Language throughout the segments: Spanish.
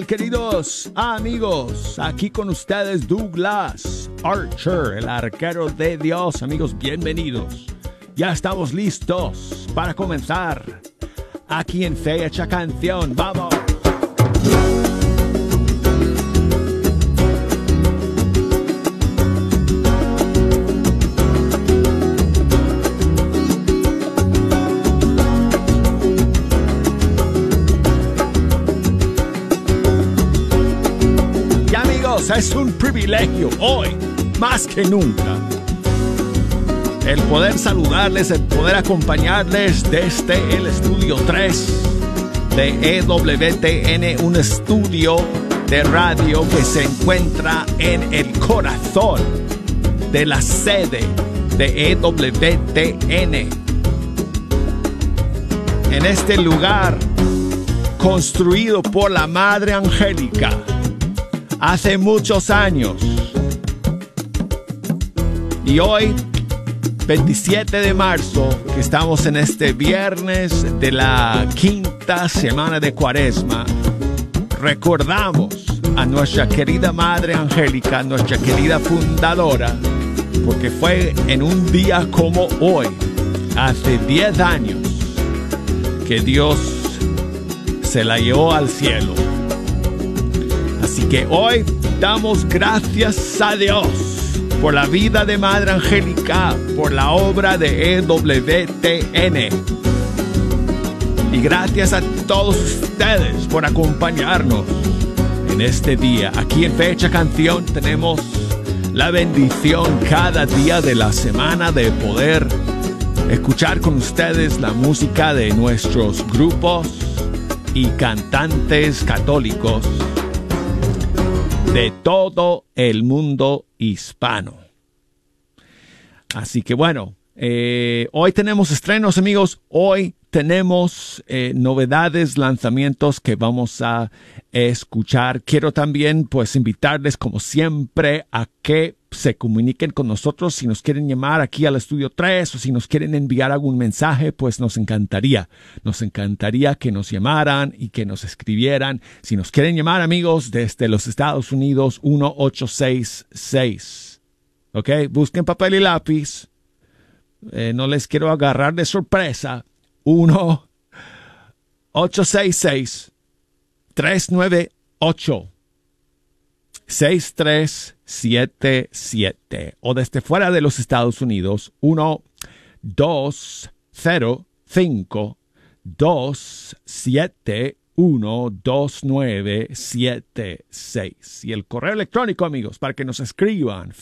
tal, queridos amigos? Aquí con ustedes Douglas Archer, el arquero de Dios. Amigos, bienvenidos. Ya estamos listos para comenzar aquí en Fe Hecha Canción. ¡Vamos! Es un privilegio hoy, más que nunca, el poder saludarles, el poder acompañarles desde el estudio 3 de EWTN, un estudio de radio que se encuentra en el corazón de la sede de EWTN. En este lugar construido por la Madre Angélica hace muchos años. Y hoy, 27 de marzo, que estamos en este viernes de la quinta semana de Cuaresma, recordamos a nuestra querida Madre Angélica, nuestra querida fundadora, porque fue en un día como hoy, hace 10 años, que Dios se la llevó al cielo. Así que hoy damos gracias a Dios por la vida de Madre Angélica, por la obra de EWTN. Y gracias a todos ustedes por acompañarnos en este día. Aquí en Fe Hecha Canción tenemos la bendición cada día de la semana de poder escuchar con ustedes la música de nuestros grupos y cantantes católicos de todo el mundo hispano. Así que bueno, hoy tenemos estrenos, amigos. Hoy tenemos novedades, lanzamientos que vamos a escuchar. Quiero también pues invitarles como siempre a que se comuniquen con nosotros. Si nos quieren llamar aquí al estudio 3 o si nos quieren enviar algún mensaje, pues nos encantaría. Nos encantaría que nos llamaran y que nos escribieran. Si nos quieren llamar, amigos, desde los Estados Unidos, 1866. ¿Ok? Busquen papel y lápiz. No les quiero agarrar de sorpresa. 1-866-398-6377 o desde fuera de los Estados Unidos 1-205-271-2976 y el correo electrónico, amigos, para que nos escriban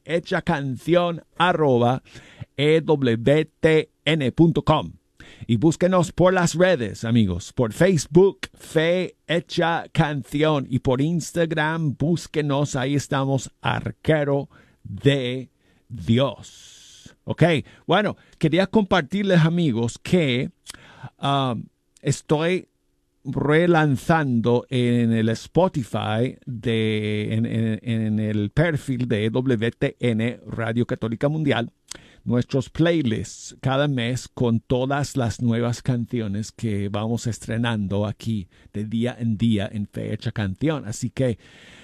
fehechacancion@ewtn.com. Y búsquenos por las redes, amigos. Por Facebook, Fe Hecha Canción. Y por Instagram, búsquenos. Ahí estamos, Arquero de Dios. Ok, bueno, quería compartirles, amigos, que estoy relanzando en el Spotify, en el perfil de EWTN, Radio Católica Mundial, nuestros playlists cada mes con todas las nuevas canciones que vamos estrenando aquí de día en día en Fe Hecha Canción. Así que,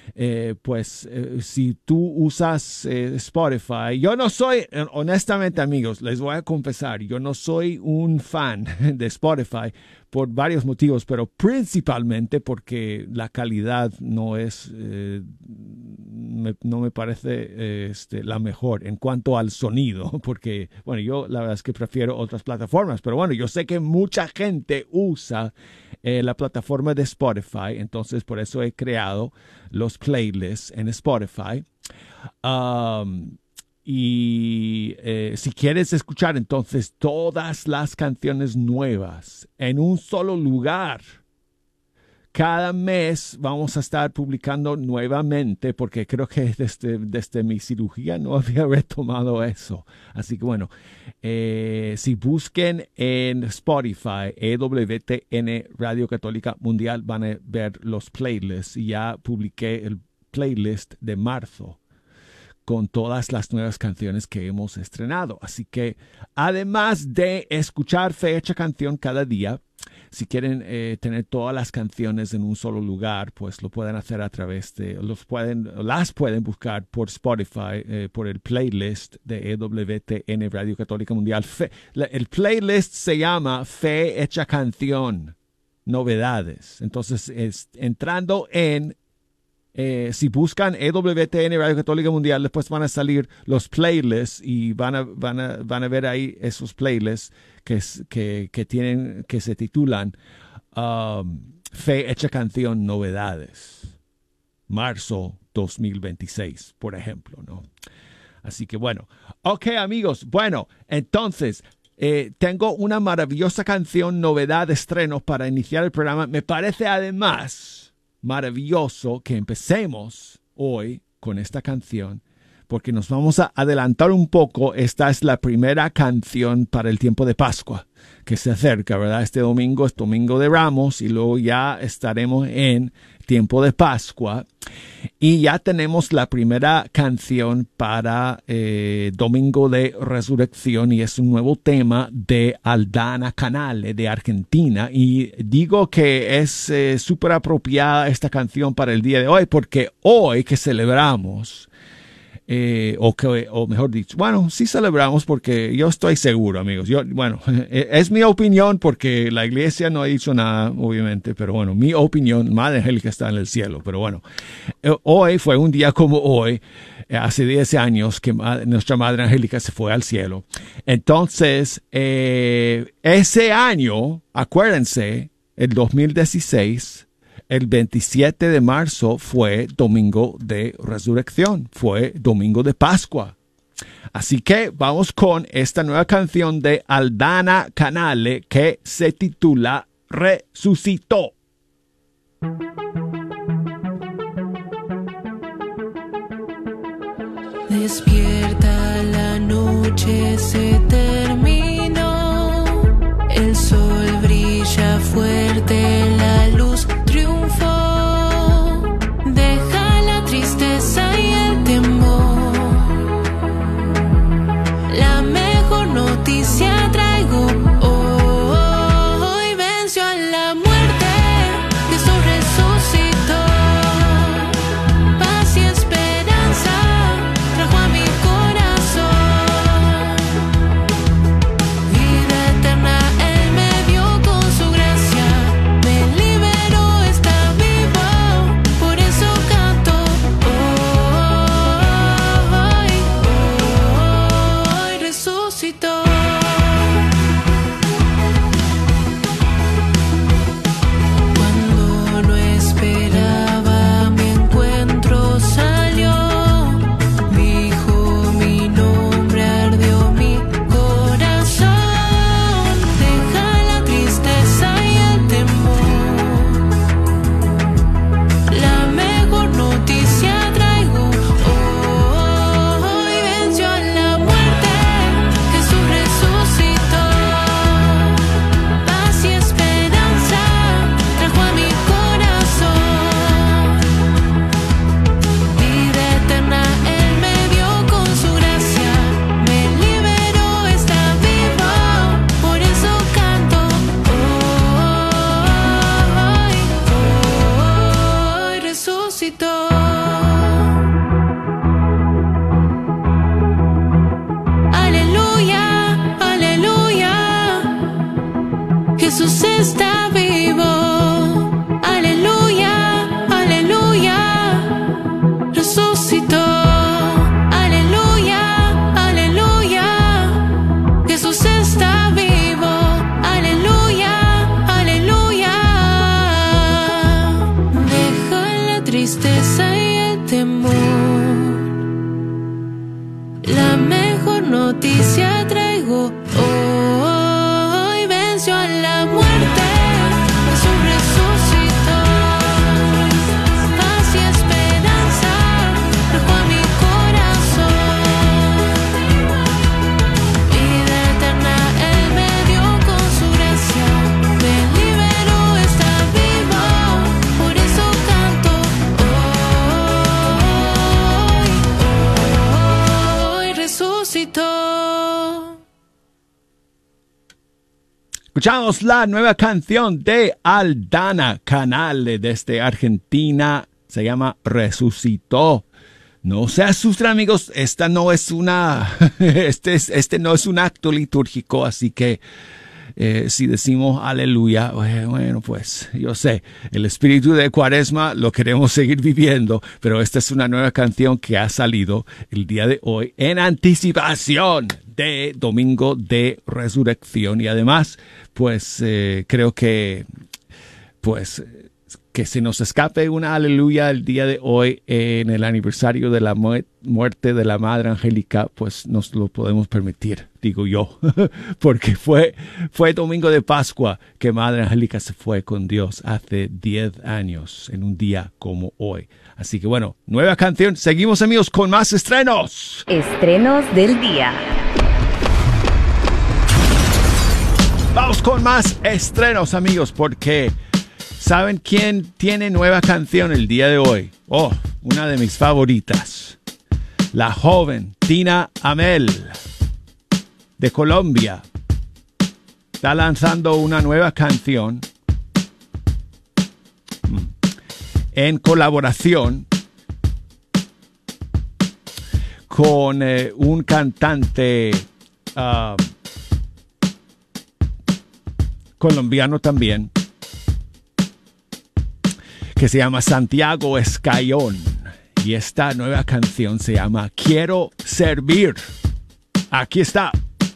si tú usas Spotify, yo no soy, honestamente, amigos, les voy a confesar, yo no soy un fan de Spotify por varios motivos, pero principalmente porque la calidad no es, no me parece la mejor en cuanto al sonido, porque, bueno, yo la verdad es que prefiero otras plataformas, pero bueno, yo sé que mucha gente usa la plataforma de Spotify, entonces por eso he creado los playlists en Spotify. Si quieres escuchar entonces todas las canciones nuevas en un solo lugar, cada mes vamos a estar publicando nuevamente, porque creo que desde mi cirugía no había retomado eso. Así que bueno, si busquen en Spotify EWTN Radio Católica Mundial, van a ver los playlists. Y ya publiqué el playlist de marzo con todas las nuevas canciones que hemos estrenado. Así que además de escuchar Fe Hecha Canción cada día, si quieren tener todas las canciones en un solo lugar, pues lo pueden hacer a través de, las pueden buscar por Spotify, por el playlist de EWTN Radio Católica Mundial. El playlist se llama Fe Hecha Canción, Novedades. Entonces, entrando en si buscan EWTN Radio Católica Mundial, después van a salir los playlists y van a ver ahí esos playlists que se titulan Fe Hecha Canción Novedades, marzo 2026, por ejemplo, ¿no? Así que bueno, ok amigos, bueno, entonces tengo una maravillosa canción, novedad, estreno para iniciar el programa. Me parece además maravilloso que empecemos hoy con esta canción, porque nos vamos a adelantar un poco. Esta es la primera canción para el tiempo de Pascua que se acerca, ¿verdad? Este domingo es Domingo de Ramos y luego ya estaremos en tiempo de Pascua y ya tenemos la primera canción para Domingo de Resurrección, y es un nuevo tema de Aldana Canale de Argentina, y digo que es súper apropiada esta canción para el día de hoy porque hoy que celebramos o mejor dicho, bueno, sí celebramos porque yo estoy seguro, amigos. Es mi opinión porque la iglesia no ha dicho nada, obviamente, pero bueno, mi opinión, Madre Angélica está en el cielo, pero bueno, hoy fue un día como hoy, hace 10 años que nuestra Madre Angélica se fue al cielo. Entonces, ese año, acuérdense, el 2016, el 27 de marzo fue Domingo de Resurrección, fue Domingo de Pascua. Así que vamos con esta nueva canción de Aldana Canale que se titula Resucitó. Despierta, la noche se terminó, el sol brilla fuerte, la luz triunfó, deja la tristeza y el temor. La mejor noticia traigo hoy, venció a la muerte, Jesús resucitó, paz y esperanza trajo a mi corazón, vida eterna Él me dio con su gracia, me liberó, está vivo, por eso canto hoy resucitó. Cuando no esperaba mi encuentro salió, dijo mi nombre, ardió mi corazón, deja la tristeza y el temor, la mejor noticia traigo hoy, venció a la muerte, Jesús resucitó, paz y esperanza trajo a mi corazón, vida eterna Él me dio con su gracia, me liberó, está vivo, por eso canto hoy resucitó. Aleluya, aleluya, Jesús está vivo. Aleluya, aleluya, resucitó. Aleluya, aleluya, Jesús está vivo. Aleluya, aleluya, deja la tristeza y el temor, la mejor noticia traigo hoy, venció a la muerte, Escuchamos la nueva canción de Aldana Canale desde Argentina. Se llama Resucitó. No se asusten, amigos. Esta no es este no es un acto litúrgico, así que si decimos aleluya, bueno, pues yo sé, el espíritu de Cuaresma lo queremos seguir viviendo, pero esta es una nueva canción que ha salido el día de hoy en anticipación de Domingo de Resurrección. Y además, pues creo que que se nos escape una aleluya el día de hoy en el aniversario de la muerte de la Madre Angélica, pues nos lo podemos permitir, digo yo, porque fue domingo de Pascua que Madre Angélica se fue con Dios hace 10 años, en un día como hoy. Así que bueno, nueva canción. Seguimos, amigos, con más estrenos. Estrenos del día. Vamos con más estrenos, amigos, porque ¿saben quién tiene nueva canción el día de hoy? Oh, una de mis favoritas. La joven Tina Amel, de Colombia, está lanzando una nueva canción en colaboración con un cantante colombiano también, que se llama Santiago Escayón. Y esta nueva canción se llama Quiero Servir. Aquí está.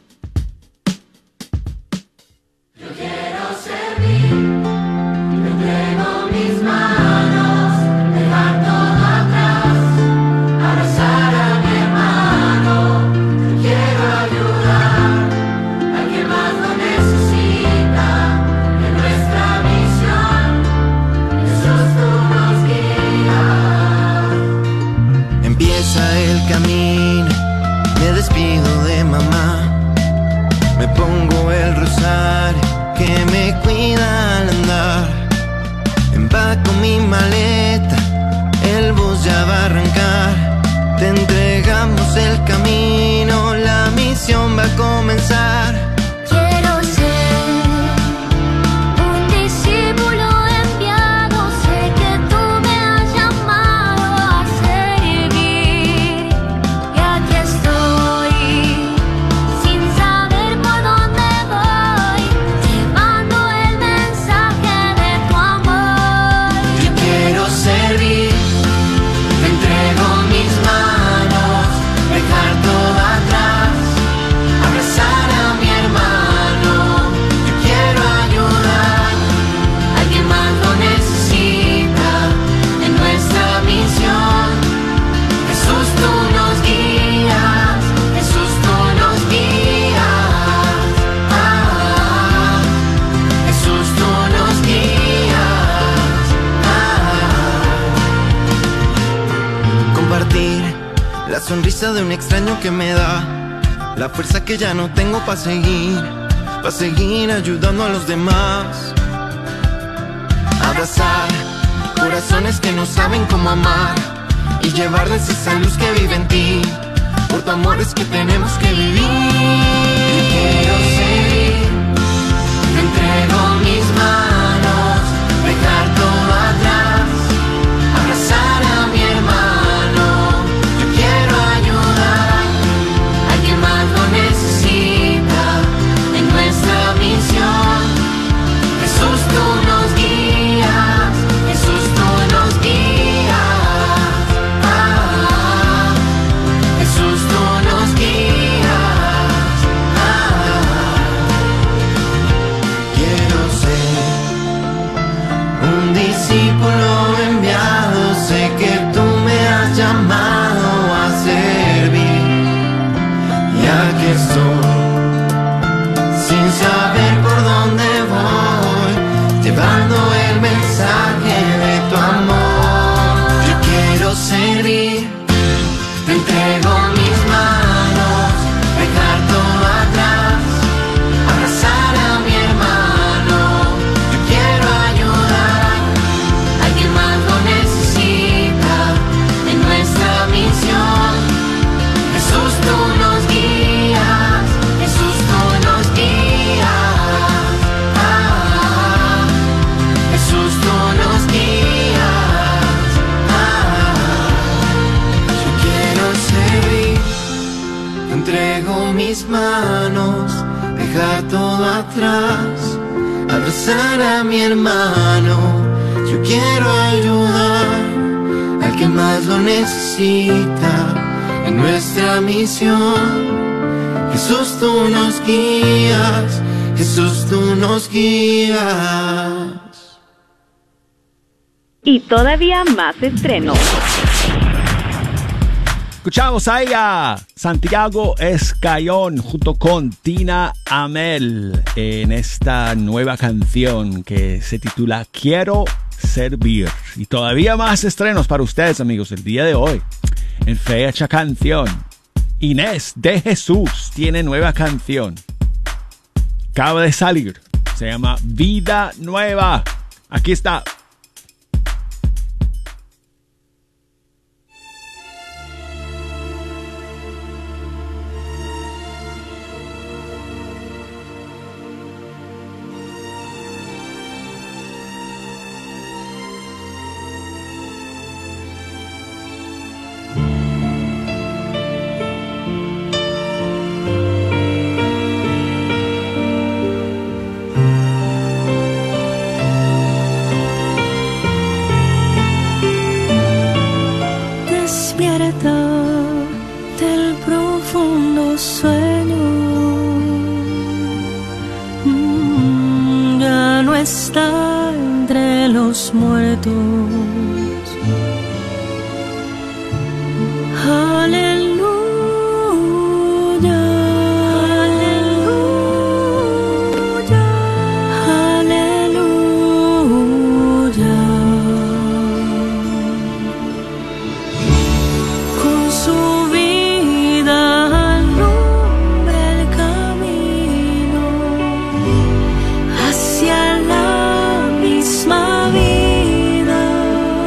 Yo quiero servir, te entrego mis manos, dejar todo atrás, abrazar a mi hermano. Yo quiero ayudar a quien más lo necesita, en nuestra misión, Jesús tú nos guías. Empieza el camino, me despido de mamá, me pongo el rosario que me cuida al andar, empaco mi maleta, el bus ya va a arrancar, te entregamos el camino, la misión va a comenzar. Quiero ser un discípulo enviado, sé que tú me has llamado a servir. Y aquí estoy, sin saber por dónde voy, llevando el mensaje de tu amor. Yo quiero servir, te entrego mis manos, dejar todo atrás, abrazar a mi hermano. Yo quiero ayudar a quien más lo necesita, en nuestra misión. Jesús, tú nos guías, Jesús, tú nos guías. Jesús, tú nos guías. Compartir la sonrisa de un extraño que me da la fuerza que ya no tengo para seguir ayudando a los demás. Abrazar corazones que no saben cómo amar y llevarles esa luz que vive en ti. Por tu amor es que tenemos que vivir. Yo quiero seguir, te entrego mis manos, dejar todo atrás, abrazar a mi hermano. Yo quiero ayudar a quien más lo necesita, en nuestra misión. Jesús, tú nos guías, Jesús, tú nos guías. Jesús, tú nos guías. mis manos, dejar todo atrás, abrazar a mi hermano. Yo quiero ayudar al que más lo necesita en nuestra misión. Jesús, tú nos guías, Jesús, tú nos guías. Y todavía más estrenos. Escuchamos ahí a Santiago Escayón junto con Tina Amel en esta nueva canción que se titula Quiero Servir. Y todavía más estrenos para ustedes, amigos, el día de hoy. En fecha canción, Inés de Jesús tiene nueva canción. Acaba de salir. Se llama Vida Nueva. Aquí está. Del profundo sueño, ya no está entre los muertos. Aleluya, aleluya, aleluya. Con su vida alumbra el camino hacia la misma vida.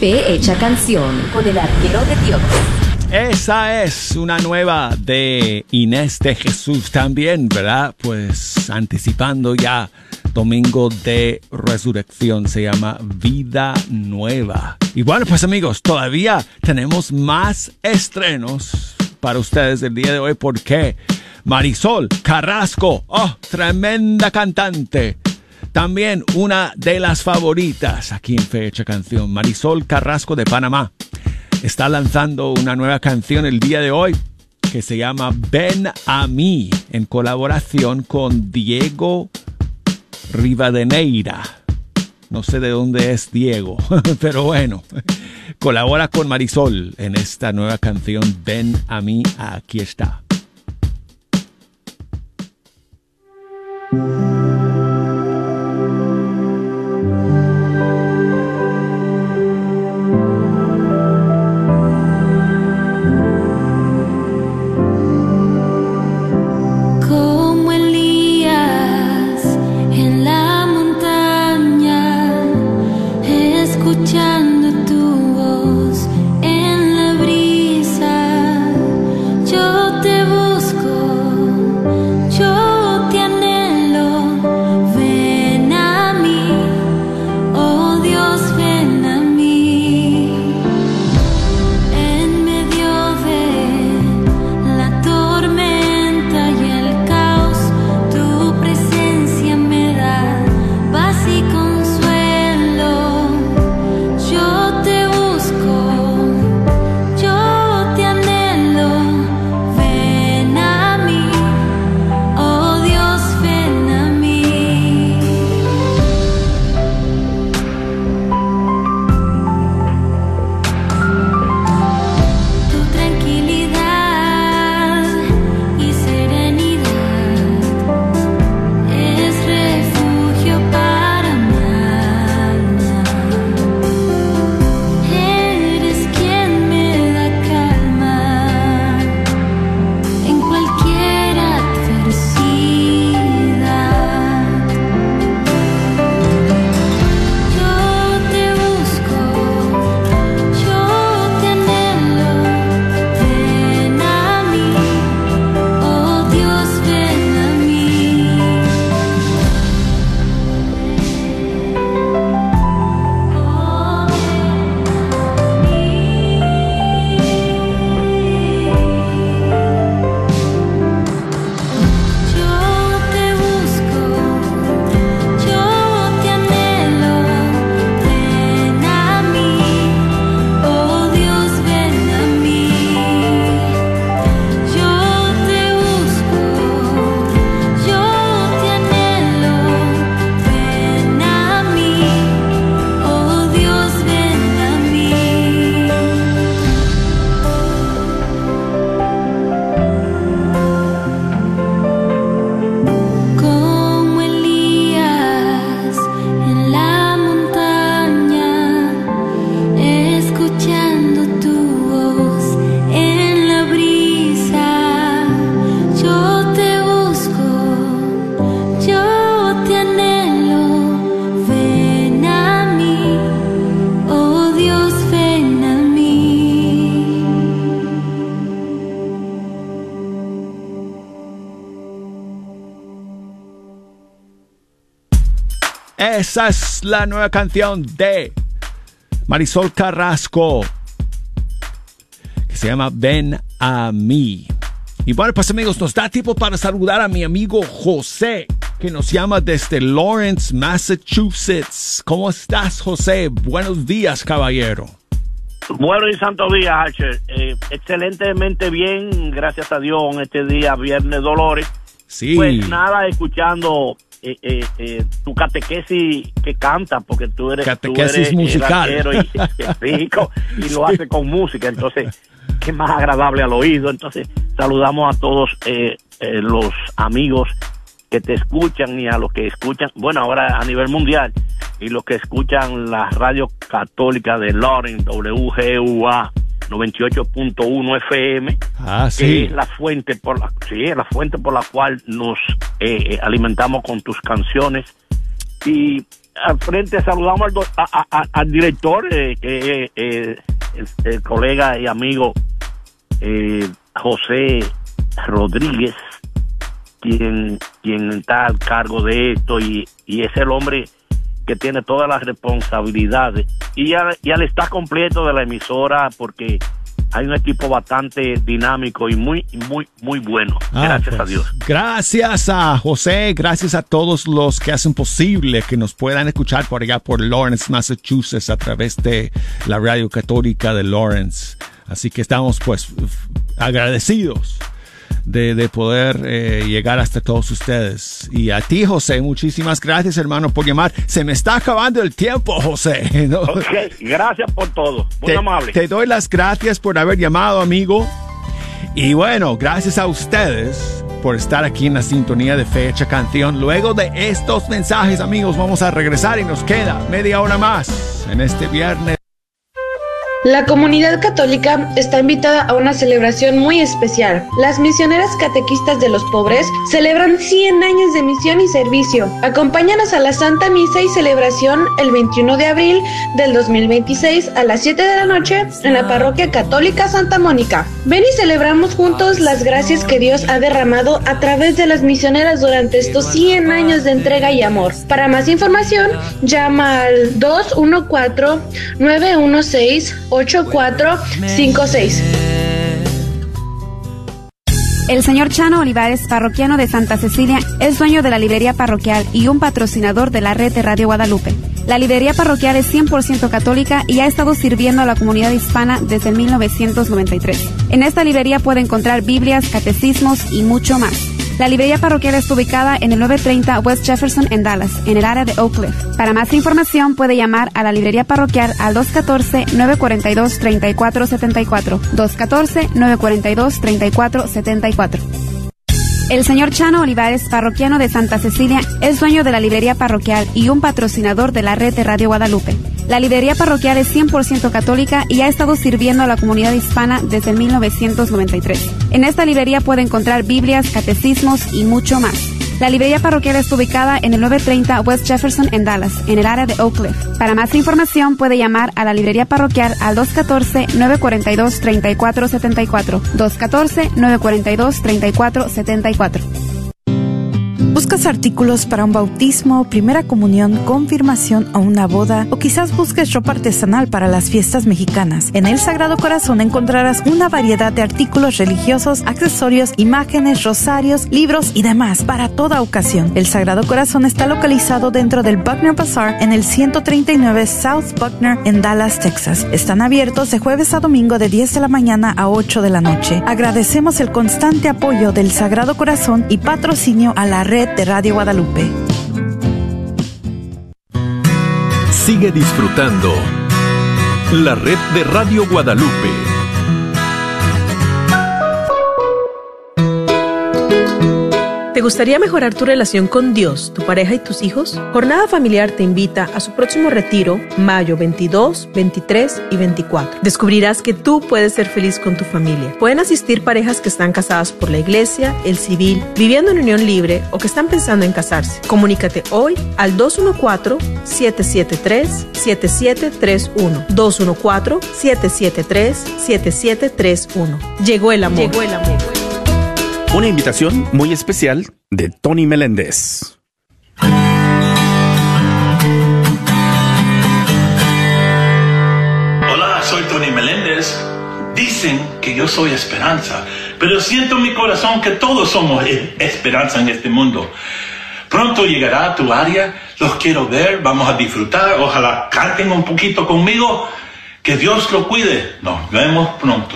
Fe Hecha Canción con el arquero de Dios. Esa es una nueva de Inés de Jesús también, ¿verdad? Pues anticipando ya Domingo de Resurrección, se llama Vida Nueva. Y bueno, pues amigos, todavía tenemos más estrenos para ustedes el día de hoy porque Marisol Carrasco, tremenda cantante. También una de las favoritas aquí en Fecha Canción, Marisol Carrasco de Panamá. Está lanzando una nueva canción el día de hoy que se llama Ven a mí, en colaboración con Diego Rivadeneira. No sé de dónde es Diego, pero bueno, colabora con Marisol en esta nueva canción Ven a mí, aquí está. Esa es la nueva canción de Marisol Carrasco que se llama Ven a mí. Y bueno, pues amigos, nos da tiempo para saludar a mi amigo José, que nos llama desde Lawrence, Massachusetts. ¿Cómo estás, José? Buenos días, caballero. Buenos y santos días, Archer. Excelentemente bien, gracias a Dios, en este día, Viernes Dolores. Sí. Pues nada, escuchando tu catequesis que canta, porque tú eres musical y lo hace con música, entonces qué más agradable al oído. Entonces saludamos a todos los amigos que te escuchan y a los que escuchan, bueno, ahora a nivel mundial, y los que escuchan la radio católica de Lawrence, WGUA 98.1 FM, sí. Que es la fuente por la cual nos alimentamos con tus canciones. Y al frente saludamos al director, que el colega y amigo José Rodríguez, quien está al cargo de esto y es el hombre que tiene todas las responsabilidades y al estar completo de la emisora, porque hay un equipo bastante dinámico y muy bueno. Gracias a Dios. Gracias a José, gracias a todos los que hacen posible que nos puedan escuchar por allá por Lawrence, Massachusetts, a través de la Radio Católica de Lawrence. Así que estamos pues agradecidos de poder llegar hasta todos ustedes. Y a ti, José, muchísimas gracias, hermano, por llamar. Se me está acabando el tiempo, José, ¿no? Ok, gracias por todo, muy amable. Te doy las gracias por haber llamado, amigo. Y bueno, gracias a ustedes por estar aquí en la sintonía de Fecha Canción. Luego de estos mensajes, amigos, vamos a regresar y nos queda media hora más en este viernes. La comunidad católica está invitada a una celebración muy especial. Las misioneras catequistas de los pobres celebran 100 años de misión y servicio. Acompáñanos a la Santa Misa y celebración el 21 de abril del 2026 a las 7 de la noche en la Parroquia Católica Santa Mónica. Ven y celebramos juntos las gracias que Dios ha derramado a través de las misioneras durante estos 100 años de entrega y amor. Para más información, llama al 214-916-8456. El señor Chano Olivares, parroquiano de Santa Cecilia, es dueño de la librería parroquial y un patrocinador de la red de Radio Guadalupe. La librería parroquial es 100% católica y ha estado sirviendo a la comunidad hispana desde 1993. En esta librería puede encontrar Biblias, catecismos y mucho más. La librería parroquial está ubicada en el 930 West Jefferson en Dallas, en el área de Oak Cliff. Para más información puede llamar a la librería parroquial al 214-942-3474. 214-942-3474. El señor Chano Olivares, parroquiano de Santa Cecilia, es dueño de la librería parroquial y un patrocinador de la red de Radio Guadalupe. La librería parroquial es 100% católica y ha estado sirviendo a la comunidad hispana desde 1993. En esta librería puede encontrar Biblias, catecismos y mucho más. La librería parroquial está ubicada en el 930 West Jefferson en Dallas, en el área de Oak Cliff. Para más información puede llamar a la librería parroquial al 214-942-3474. 214-942-3474. ¿Buscas artículos para un bautismo, primera comunión, confirmación o una boda? O quizás busques ropa artesanal para las fiestas mexicanas. En El Sagrado Corazón encontrarás una variedad de artículos religiosos, accesorios, imágenes, rosarios, libros y demás para toda ocasión. El Sagrado Corazón está localizado dentro del Buckner Bazaar en el 139 South Buckner en Dallas, Texas. Están abiertos de jueves a domingo de 10 de la mañana a 8 de la noche. Agradecemos el constante apoyo del Sagrado Corazón y patrocinio a la red de Radio Guadalupe. Sigue disfrutando la red de Radio Guadalupe. ¿Te gustaría mejorar tu relación con Dios, tu pareja y tus hijos? Jornada Familiar te invita a su próximo retiro, mayo 22, 23 y 24. Descubrirás que tú puedes ser feliz con tu familia. Pueden asistir parejas que están casadas por la iglesia, el civil, viviendo en unión libre o que están pensando en casarse. Comunícate hoy al 214-773-7731. 214-773-7731. Llegó el amor. Llegó el amor. Una invitación muy especial de Tony Meléndez. Hola, soy Tony Meléndez. Dicen que yo soy esperanza, pero siento en mi corazón que todos somos esperanza en este mundo. Pronto llegará a tu área, los quiero ver, vamos a disfrutar, ojalá canten un poquito conmigo. Que Dios lo cuide. Nos vemos pronto.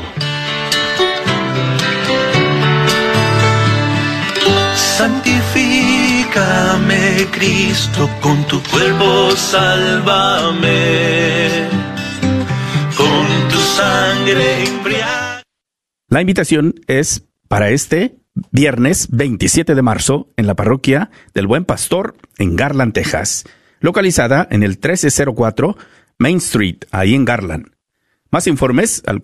Santifícame, Cristo, con tu cuerpo sálvame, con tu sangre embriaga. La invitación es para este viernes 27 de marzo en la parroquia del Buen Pastor en Garland, Texas, localizada en el 1304 Main Street, ahí en Garland. Más informes al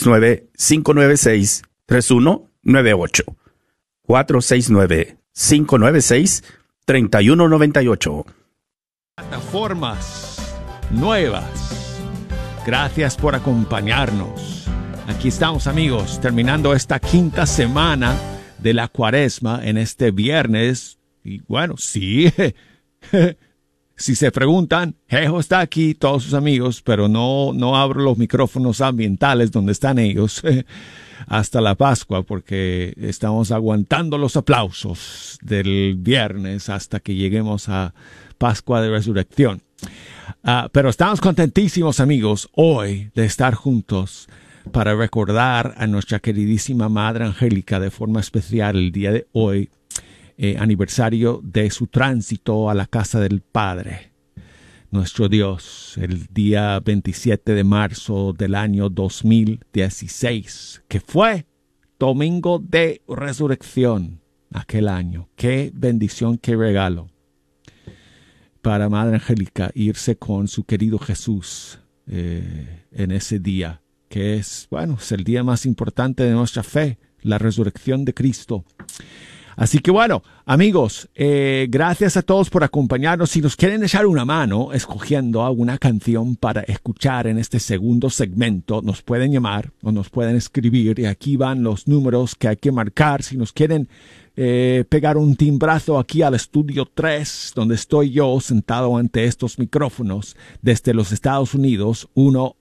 469-596-3198. 469-596-3198. Plataformas nuevas. Gracias por acompañarnos. Aquí estamos, amigos, terminando esta quinta semana de la Cuaresma en este viernes. Y bueno, sí, si se preguntan, Jejo está aquí, todos sus amigos, pero no abro los micrófonos ambientales donde están ellos hasta la Pascua, porque estamos aguantando los aplausos del viernes hasta que lleguemos a Pascua de Resurrección. Pero estamos contentísimos, amigos, hoy de estar juntos para recordar a nuestra queridísima Madre Angélica de forma especial el día de hoy, aniversario de su tránsito a la casa del Padre, nuestro Dios, el día 27 de marzo del año 2016, que fue Domingo de Resurrección aquel año. Qué bendición, qué regalo para Madre Angélica irse con su querido Jesús en ese día, que es el día más importante de nuestra fe, la resurrección de Cristo. Así que bueno, amigos, gracias a todos por acompañarnos. Si nos quieren echar una mano escogiendo alguna canción para escuchar en este segundo segmento, nos pueden llamar o nos pueden escribir. Y aquí van los números que hay que marcar. Si nos quieren pegar un timbrazo aquí al estudio 3, donde estoy yo sentado ante estos micrófonos desde los Estados Unidos,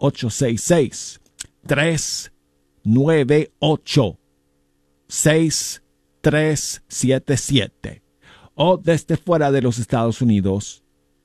1-866-398-6377. O desde fuera de los Estados Unidos,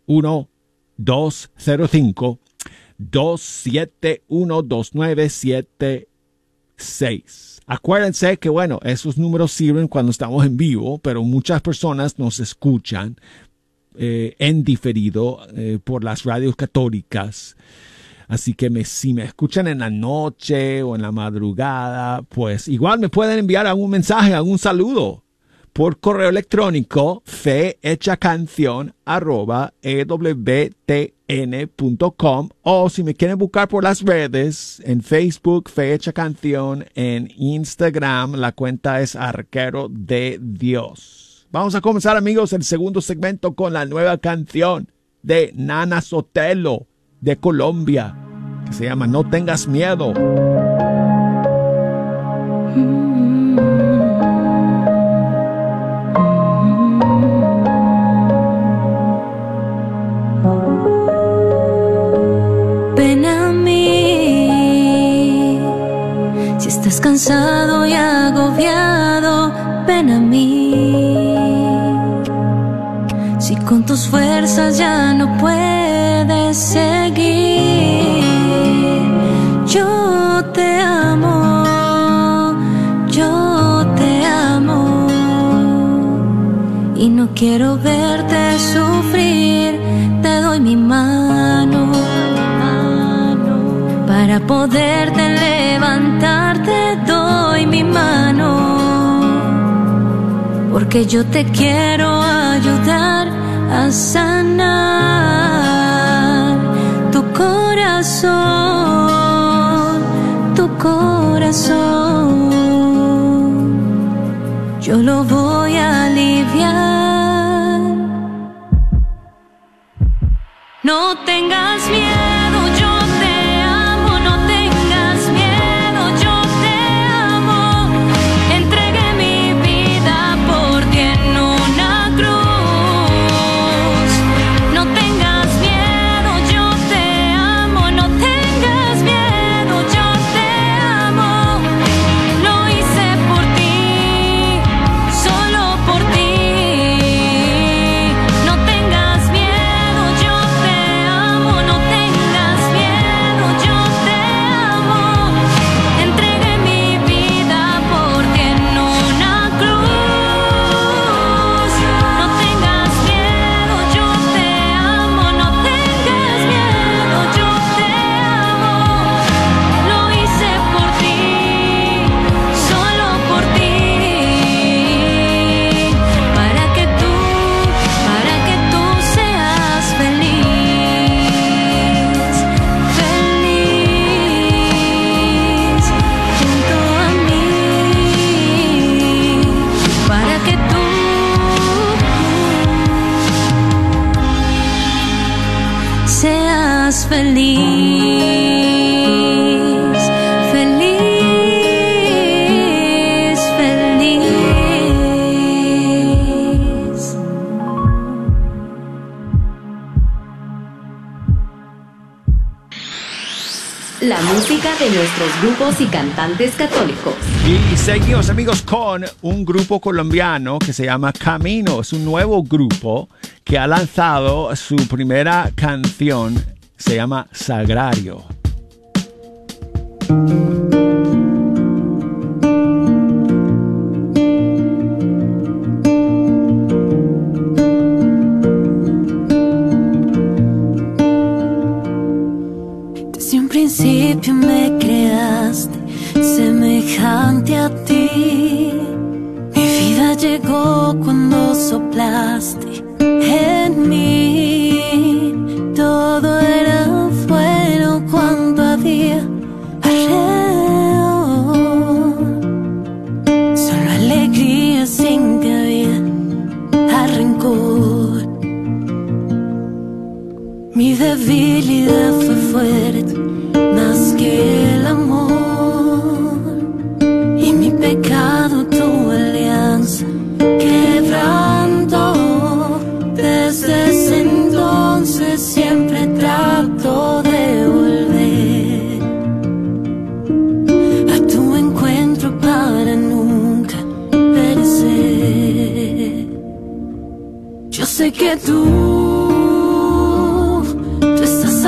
1-205-271-2976. Acuérdense que, esos números sirven cuando estamos en vivo, pero muchas personas nos escuchan en diferido por las radios católicas. Así que si me escuchan en la noche o en la madrugada, pues igual me pueden enviar algún mensaje, algún saludo por correo electrónico fehechacanción@ewtn.com, o si me quieren buscar por las redes, en Facebook, Fe Hecha Canción, en Instagram, la cuenta es Arquero de Dios. Vamos a comenzar, amigos, el segundo segmento con la nueva canción de Nana Sotelo de Colombia, que se llama No Tengas Miedo. Ven a mí, si estás cansado y agobiado, ven a mí. Si con tus fuerzas ya no puedes seguir, yo te amo, y no quiero verte sufrir. Te doy mi mano para poderte levantar. Te doy mi mano, porque yo te quiero ayudar a sanar tu corazón, yo lo voy a aliviar. No tengas miedo, yo te amo, no tengas miedo, yo te amo. Entregué mi vida por ti en una cruz. No tengas miedo, yo te amo, no tengas miedo, yo te amo. Lo hice por ti, solo la música de nuestros grupos y cantantes católicos. Y seguimos, amigos, con un grupo colombiano que se llama Camino. Es un nuevo grupo que ha lanzado su primera canción. Se llama Sagrario. Desde un principio me creaste semejante a ti. Mi vida llegó cuando soplaste en mí. Todo era bueno cuando había alrededor. Solo alegría sin que había rencor. Mi debilidad fue fuerte más que el amor, y mi pecado tu alianza quebrantó. Desde ese entonces siempre trato de volver a tu encuentro para nunca perecer. Yo sé que tú estás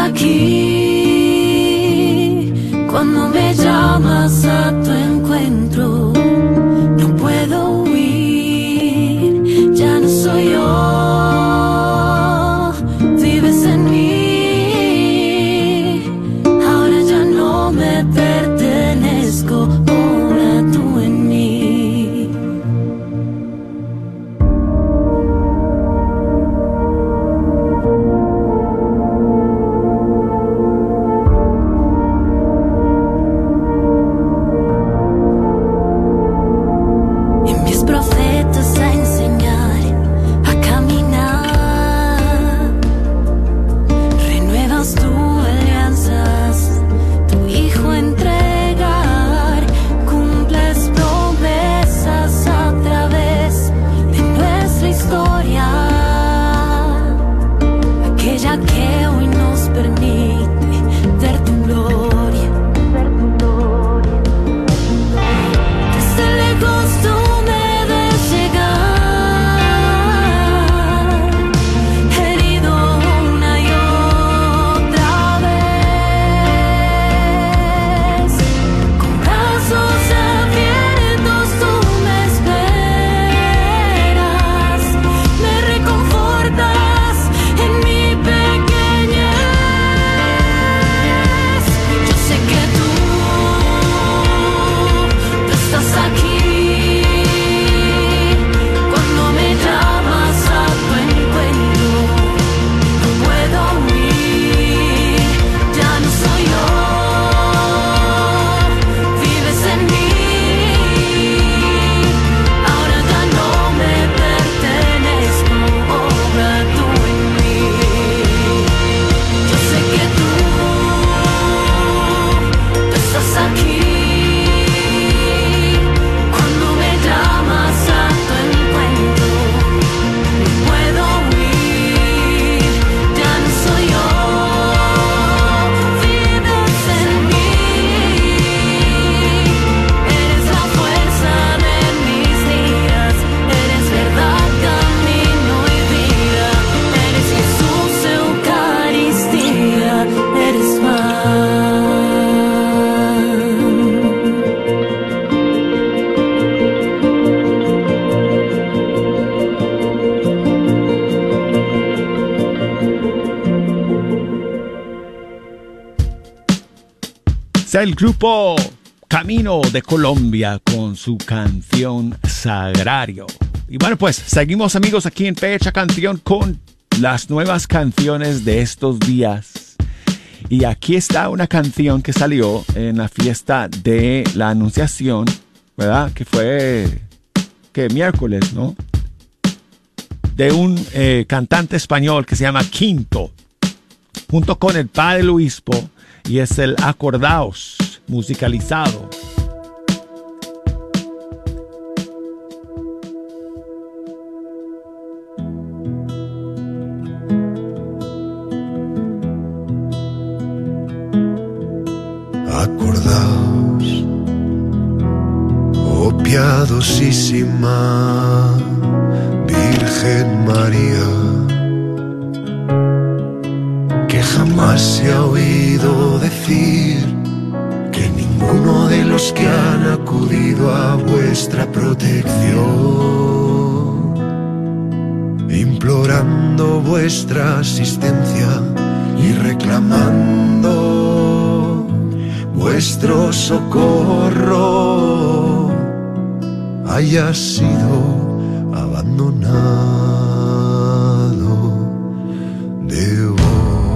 aquí cuando me llamas a tu encuentro. No puedo huir, ya no soy yo, vives en mí. Ahora ya no me pertenezco, ahora tú en mí. El grupo Camino de Colombia con su canción Sagrario. Y bueno, pues seguimos, amigos, aquí en Fecha Canción con las nuevas canciones de estos días. Y aquí está una canción que salió en la fiesta de la Anunciación, ¿verdad? Que fue, ¿qué? Miércoles, ¿no? De un cantante español que se llama Quinto, junto con el Padre Luispo. Y es el Acordaos musicalizado. Acordaos, oh piadosísima Virgen María, que jamás se ha oído decir que ninguno de los que han acudido a vuestra protección, implorando vuestra asistencia y reclamando vuestro socorro, haya sido abandonado de vos.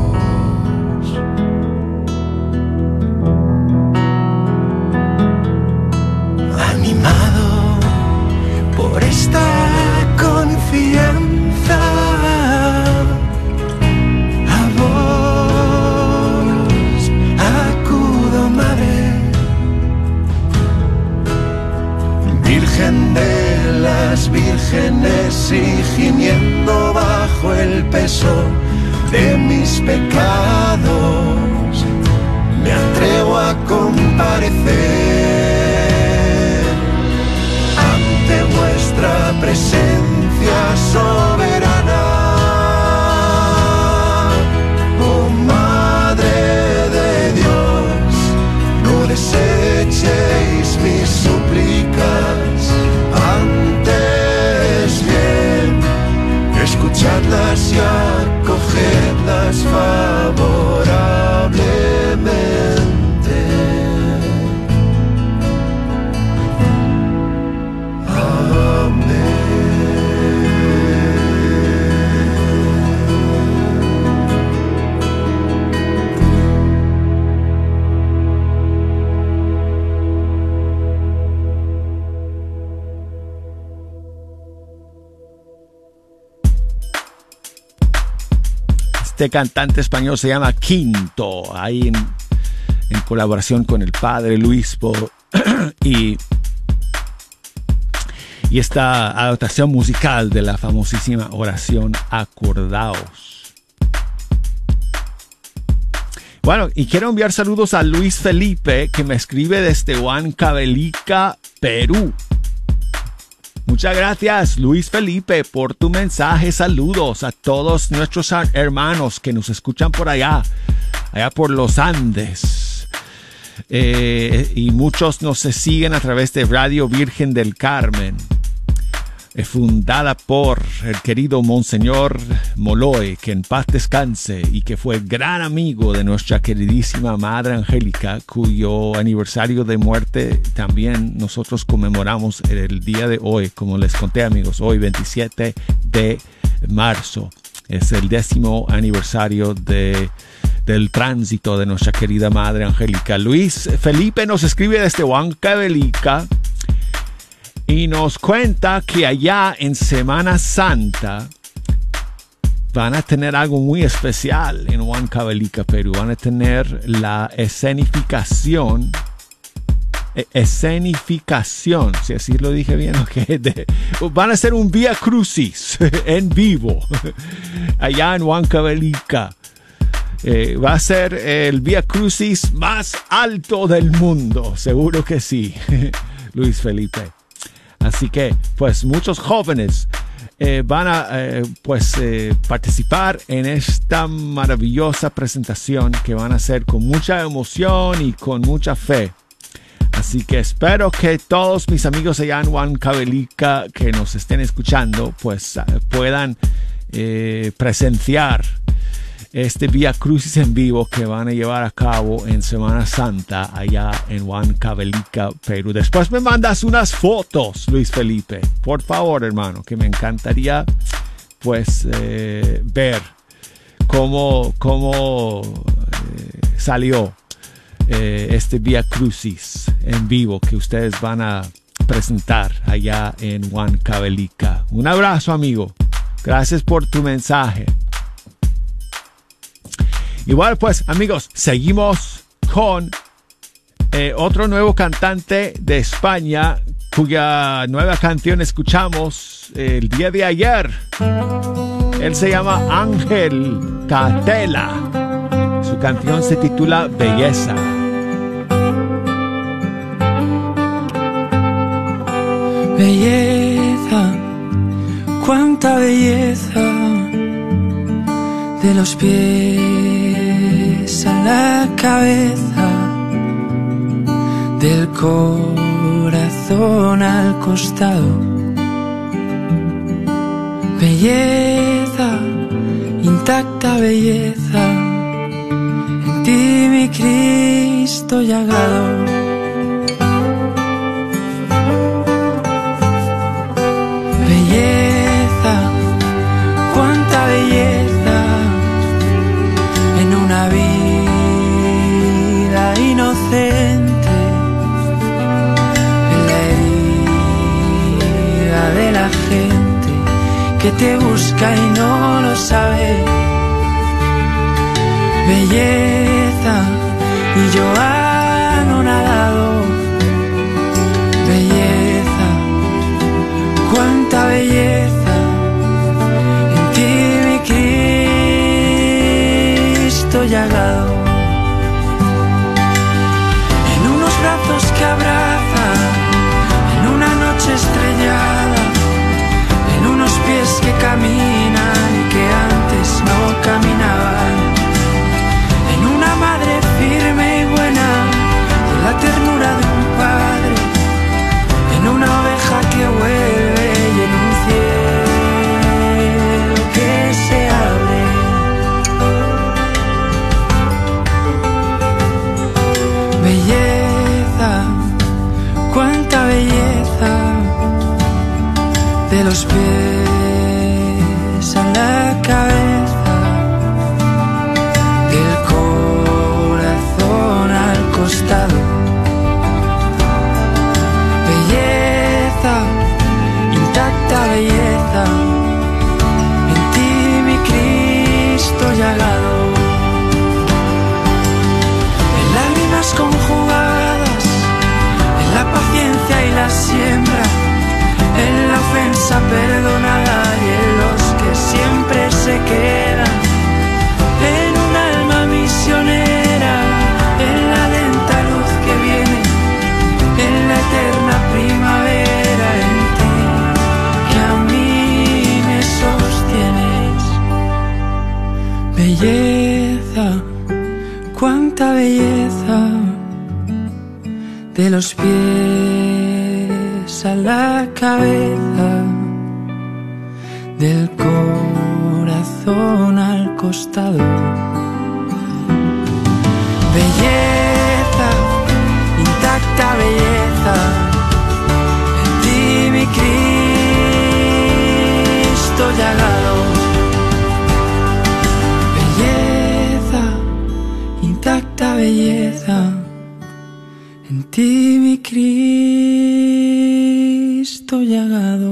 Animado por esta confianza, a vos acudo, Madre, Virgen de las vírgenes, y gimiendo bajo el peso de mis pecados, me atrevo a comparecer ante vuestra presencia soberana. Oh Madre de Dios, no desechéis mis súplicas, antes bien escuchadlas y acogedlas favorablemente. Este cantante español se llama Quinto, ahí en colaboración con el padre Luispo y esta adaptación musical de la famosísima oración Acordaos. Bueno, y quiero enviar saludos a Luis Felipe, que me escribe desde Huancavelica, Perú. Muchas gracias, Luis Felipe, por tu mensaje. Saludos a todos nuestros hermanos que nos escuchan por allá por los Andes. Y muchos nos siguen a través de Radio Virgen del Carmen, fundada por el querido Monseñor Moloy, que en paz descanse, y que fue gran amigo de nuestra queridísima Madre Angélica, cuyo aniversario de muerte también nosotros conmemoramos el día de hoy. Como les conté, amigos, hoy 27 de marzo es el 10º aniversario del tránsito de nuestra querida Madre Angélica. Luis Felipe nos escribe desde Huancavelica y nos cuenta que allá en Semana Santa van a tener algo muy especial en Huancavelica, Perú. Van a tener la escenificación, si así lo dije bien, okay, van a hacer un Vía Crucis en vivo allá en Huancavelica. Va a ser el Vía Crucis más alto del mundo, seguro que sí, Luis Felipe. Así que, pues, muchos jóvenes van a participar en esta maravillosa presentación que van a hacer con mucha emoción y con mucha fe. Así que espero que todos mis amigos allá en Huancavelica que nos estén escuchando, pues, puedan presenciar este Vía Crucis en vivo que van a llevar a cabo en Semana Santa allá en Huancavelica, Perú. Después me mandas unas fotos, Luis Felipe, por favor, hermano, que me encantaría pues ver cómo salió este Vía Crucis en vivo que ustedes van a presentar allá en Huancavelica. Un abrazo, amigo. Gracias por tu mensaje. Igual, pues, amigos, seguimos con otro nuevo cantante de España, cuya nueva canción escuchamos el día de ayer. Él se llama Ángel Catela. Su canción se titula Belleza. Belleza, cuánta belleza, de los pies a la cabeza, del corazón al costado. Belleza, intacta belleza, en ti mi Cristo llagado. Belleza, cuánta belleza, en una vida inocente, en la herida de la gente que te busca y no lo sabe. Belleza, y yo anonadado. Belleza, cuánta belleza, en ti mi Cristo llagado. En unos brazos que abrazan, en una noche estrellada, en unos pies que caminan y que antes no caminaban, en una madre firme y buena, en la ternura de un padre, en una oveja que vuelve y en un cielo que se abre. Belleza, cuánta belleza, de los pies a la cabeza, del corazón al costado. Belleza, intacta belleza, en ti mi Cristo llagado. En lágrimas conjugadas, en la paciencia y la siembra, en la ofensa perdonada y en los que siempre se quedan, en un alma misionera, en la lenta luz que viene, en la eterna primavera, en ti que a mí me sostienes. Belleza, cuánta belleza, de los pies a la cabeza, del corazón al costado. Belleza, intacta belleza, en ti mi Cristo llagado. Belleza, intacta belleza, en ti mi Cristo llagado.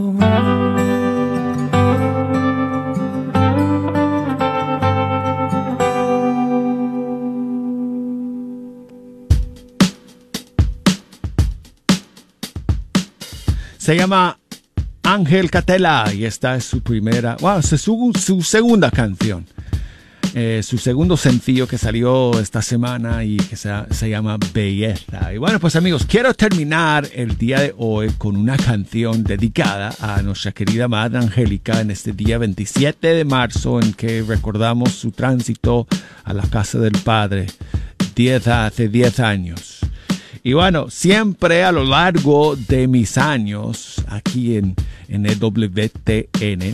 Se llama Ángel Catela y esta es su primera, su segunda canción. Su segundo sencillo que salió esta semana y que se llama Belleza. Y bueno, pues amigos, quiero terminar el día de hoy con una canción dedicada a nuestra querida Madre Angélica en este día 27 de marzo en que recordamos su tránsito a la casa del Padre hace 10 años. Y bueno, siempre a lo largo de mis años aquí en EWTN,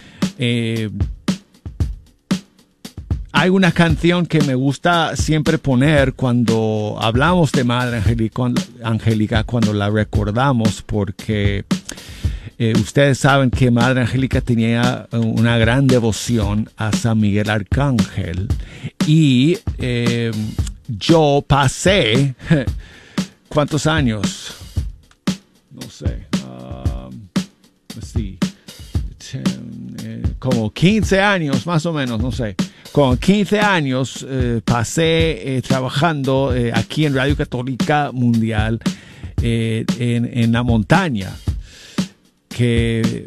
hay una canción que me gusta siempre poner cuando hablamos de Madre Angélica, cuando la recordamos, porque ustedes saben que Madre Angélica tenía una gran devoción a San Miguel Arcángel. Y yo pasé, ¿cuántos años? No sé, como 15 años más o menos, no sé. Con 15 años pasé trabajando aquí en Radio Católica Mundial en la montaña, que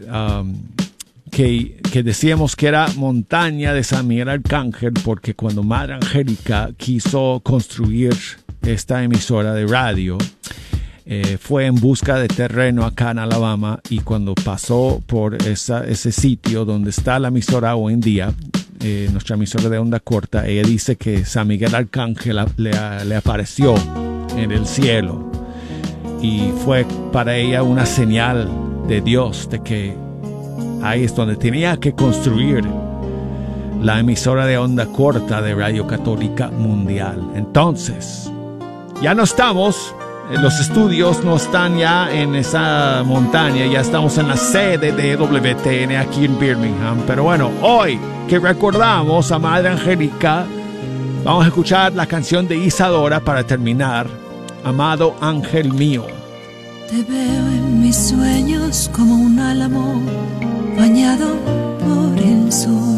decíamos que era montaña de San Miguel Arcángel, porque cuando Madre Angélica quiso construir esta emisora de radio, fue en busca de terreno acá en Alabama, y cuando pasó por ese sitio donde está la emisora hoy en día, nuestra emisora de onda corta, ella dice que San Miguel Arcángel le apareció en el cielo, y fue para ella una señal de Dios de que ahí es donde tenía que construir la emisora de onda corta de Radio Católica Mundial. Entonces, ya no estamos, los estudios no están ya en esa montaña, ya estamos en la sede de WTN aquí en Birmingham. Pero bueno, hoy que recordamos a Madre Angélica, vamos a escuchar la canción de Isadora para terminar, Amado Ángel Mío. Te veo en mis sueños como un álamo bañado por el sol.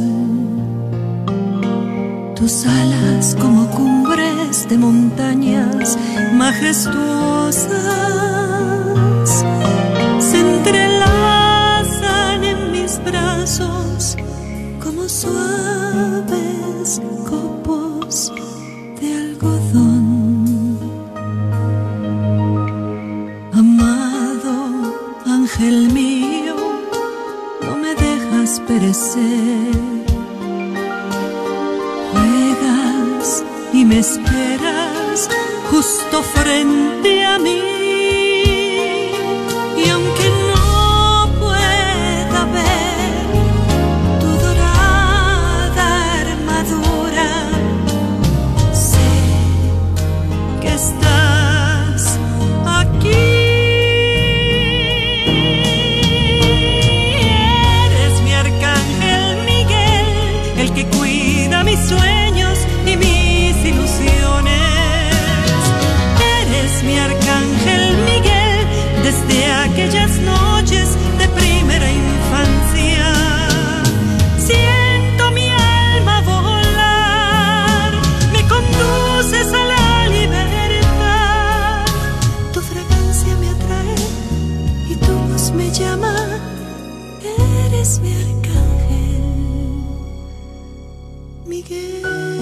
Tus alas como cumbres de montañas majestuosas se entrelazan en mis brazos como suaves copos de algodón. Amado ángel mío, no me dejas perecer. Y me esperas justo frente a mí, y aunque no pueda ver tu dorada armadura, sé que estás aquí. Eres mi arcángel Miguel, el que cuida mis sueños y mis ilusiones. Eres mi arcángel Miguel, desde aquellas noches de primera infancia. Siento mi alma volar, me conduces a la libertad. Tu fragancia me atrae y tu voz me llama. Eres mi arcángel Miguel.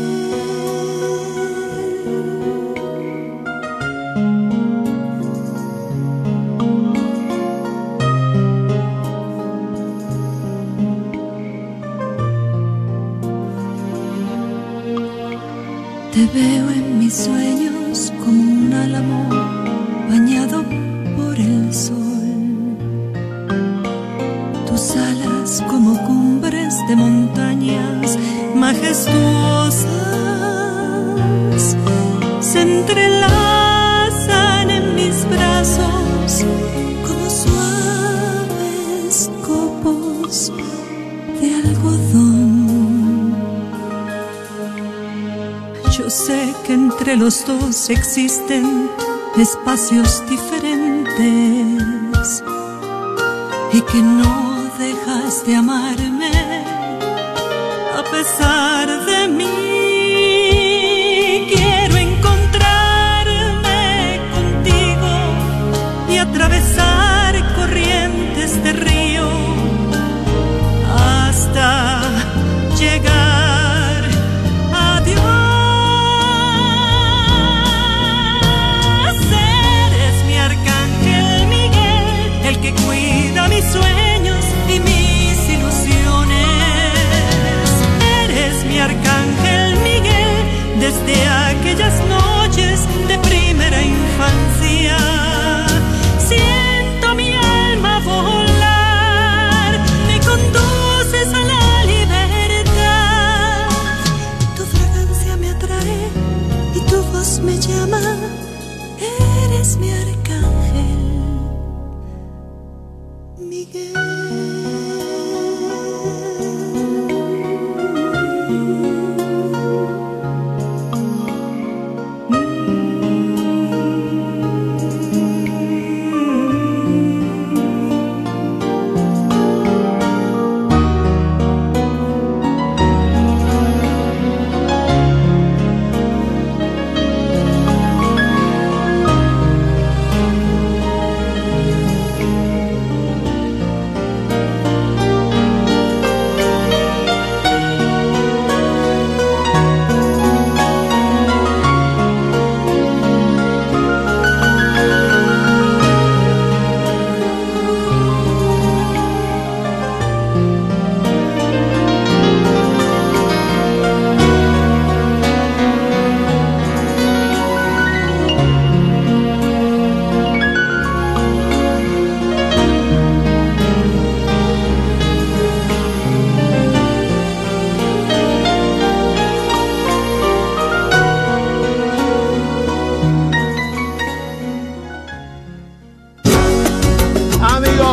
Te veo en mis sueños como un álamo bañado por el sol. Tus alas como cumbres de montañas majestuosas se entrelazan en mis brazos como suaves copos de algodón. Yo sé que entre los dos existen espacios diferentes y que no dejas de amarme a pesar de mí. Quiero encontrarme contigo y atravesar corrientes de río hasta llegar a Dios. Que cuida mis sueños y mis ilusiones. Eres mi arcángel Miguel, desde aquellas noches de primera infancia. Siento mi alma volar, me conduces a la libertad. Tu fragancia me atrae y tu voz me llama. Eres mi arcángel Miguel.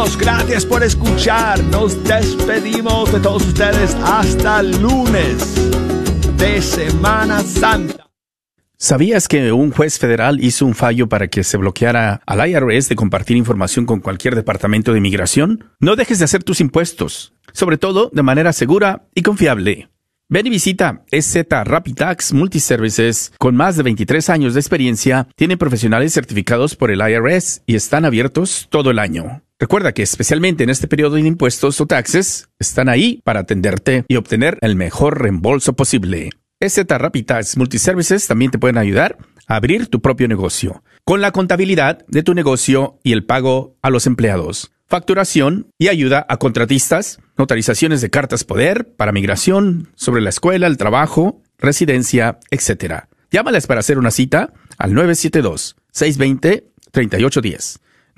amigos, gracias por escuchar. Nos despedimos de todos ustedes hasta lunes de Semana Santa. ¿Sabías que un juez federal hizo un fallo para que se bloqueara al IRS de compartir información con cualquier departamento de inmigración? No dejes de hacer tus impuestos, sobre todo de manera segura y confiable. Ven y visita EZ Rapid Tax Multiservices. Con más de 23 años de experiencia, tienen profesionales certificados por el IRS y están abiertos todo el año. Recuerda que especialmente en este periodo de impuestos o taxes, están ahí para atenderte y obtener el mejor reembolso posible. EZ Rapid Tax Multiservices también te pueden ayudar a abrir tu propio negocio, con la contabilidad de tu negocio y el pago a los empleados, facturación y ayuda a contratistas, notarizaciones de cartas poder para migración, sobre la escuela, el trabajo, residencia, etc. Llámales para hacer una cita al 972-620-3810.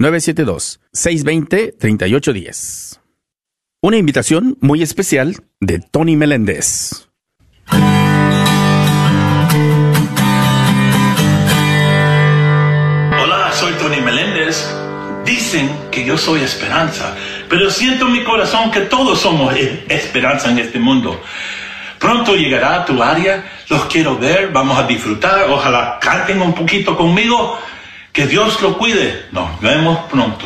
972-620-3810. Una invitación muy especial de Tony Meléndez. Hola, soy Tony Meléndez. Dicen que yo soy esperanza, pero siento en mi corazón que todos somos esperanza en este mundo. Pronto llegará a tu área, los quiero ver, vamos a disfrutar, ojalá canten un poquito conmigo. Que Dios lo cuide. Nos vemos pronto.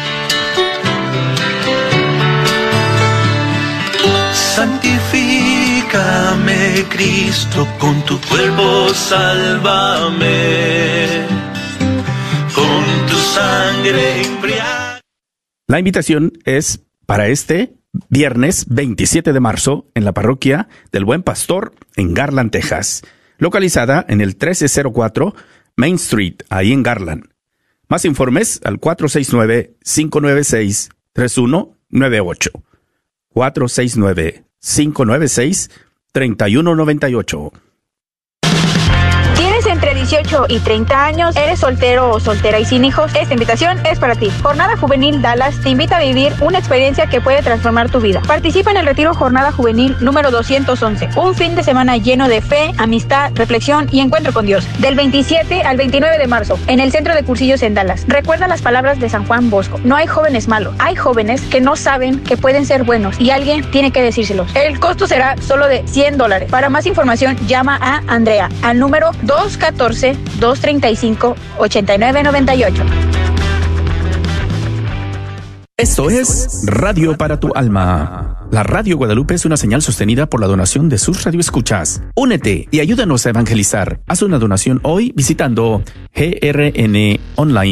Santifícame, Cristo, con tu cuerpo sálvame, con tu sangre embriaga. La invitación es para este viernes 27 de marzo en la parroquia del Buen Pastor en Garland, Texas, localizada en el 1304 Main Street, ahí en Garland. Más informes al 469-596-3198. 469-596-3198. ¿Tienes entre 18 y 30 años? ¿Eres soltero o soltera y sin hijos? Esta invitación es para ti. Jornada Juvenil Dallas te invita a vivir una experiencia que puede transformar tu vida. Participa en el retiro Jornada Juvenil número 211. Un fin de semana lleno de fe, amistad, reflexión y encuentro con Dios. Del 27 al 29 de marzo, en el Centro de Cursillos en Dallas. Recuerda las palabras de San Juan Bosco. No hay jóvenes malos. Hay jóvenes que no saben que pueden ser buenos y alguien tiene que decírselos. El costo será solo de $100. Para más información, llama a Andrea al número 214-235-8998. Esto es Radio para tu Alma. La Radio Guadalupe es una señal sostenida por la donación de sus radioescuchas. Únete y ayúdanos a evangelizar. Haz una donación hoy visitando grnonline.org.